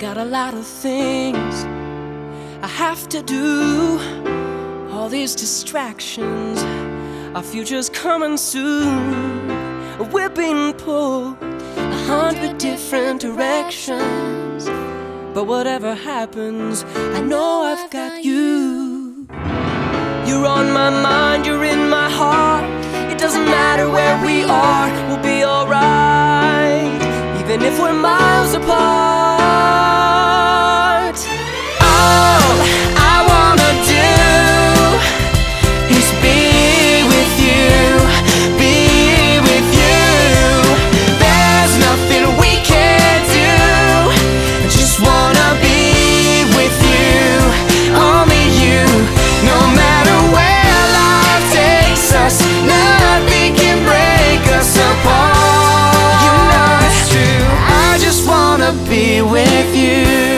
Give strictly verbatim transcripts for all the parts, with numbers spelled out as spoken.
got a lot of things I have to do. All these distractions, our future's coming soon. We're being pulled a hundred different directions, but whatever happens, I know I've got you. You're on my mind, you're in my heart. It doesn't matter where we are, we'll be alright, even if we're miles apart. All I wanna do is be with you, be with you. There's nothing we can't do. I just wanna be with you, only you. No matter where life takes us, nothing can break us apart. You know it's true, I just wanna be with you.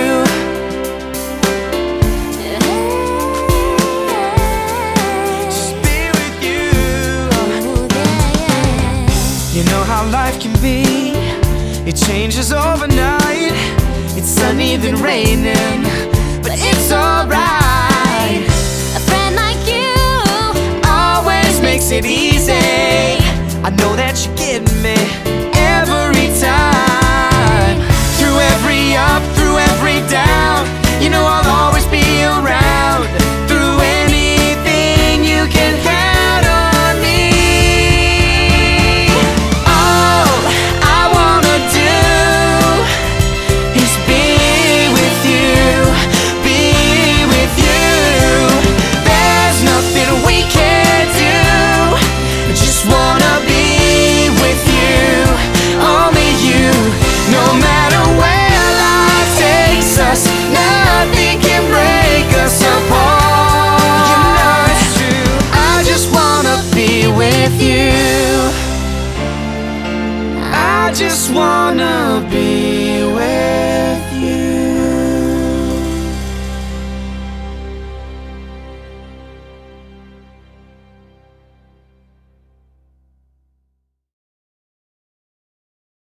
You know how life can be, it changes overnight. It's sunny then raining, but it's alright. A friend like you Always makes it easy. I know that you get me every time. Through every up, through every down, you know I'll always be around. Through anything, you can count on me. All I wanna do is be with you, be with you. There's nothing we can't do. I just wanna be with you, only you. No matter where life takes us, nothing can break us apart. You know it's true, I just wanna be with you. I just wanna be